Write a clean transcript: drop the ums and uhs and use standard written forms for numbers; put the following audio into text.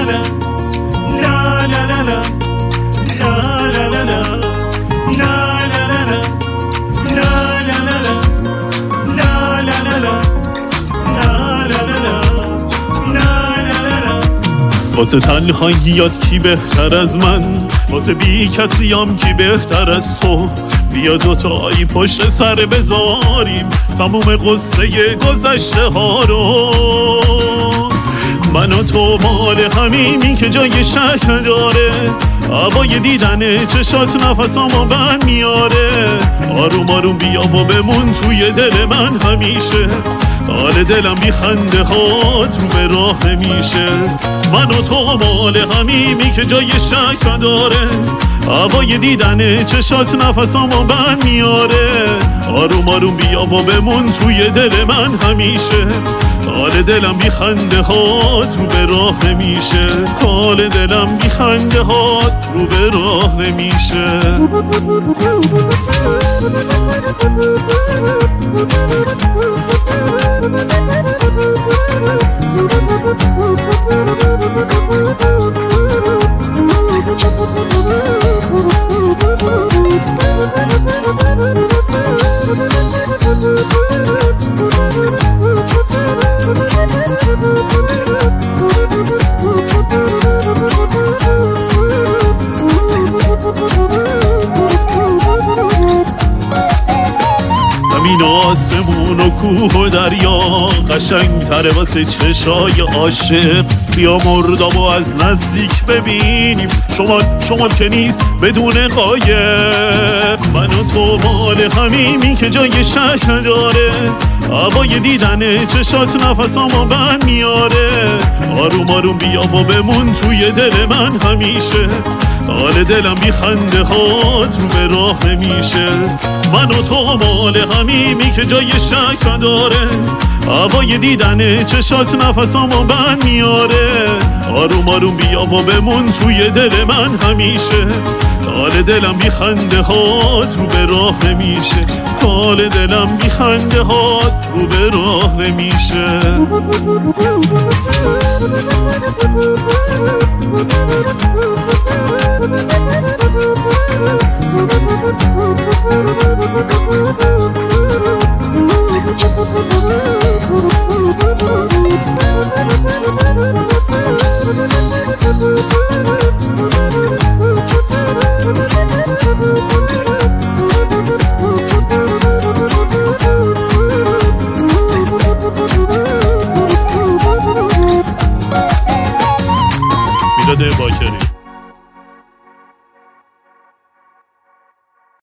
واسه تنهاییات کی بهتر از من، واسه بی کسیام کی بهتر از تو. بیا دوتایی پشت سر بذاریم تموم قصه گذشته ها رو. من و تو مال همینی که جای شک نداره، هوای دیدن چشات نفسامو بند میاره. آروم آروم بیا و بمون توی دل من همیشه، حال دلم بی خنده هات رو به راه نمیشه. من و تو مال همینی که جای شک نداره، هوای دیدن چشات نفسامو بند میاره. آروم آروم بیا و بمون توی دل من همیشه، حال دلم بی خنده هات رو به راه نمیشه. حال دلم بی خنده هات رو به راه نمیشه. زمین و آسمون و کوه و دریا قشنگ تره واسه چشای عاشق. بیا مردابو از نزدیک ببینیم، شما که نیست بدون قایق. من و تو مال همینی که جای شک نداره، هوای دیدن چشات نفسامو بند میاره. آروم آروم بیا و بمون توی دل من همیشه، حال دلم بی خنده هات رو به راه نمیشه. من و تو مال همینی که جای شک نداره، هوای دیدن چشات نفسامو بند میاره. آروم آروم بیا و بمون توی دل من همیشه، حال دلم بی خنده هات رو به راه نمیشه. حال دلم بی خنده هات رو به راه نمیشه. میلاد باکری.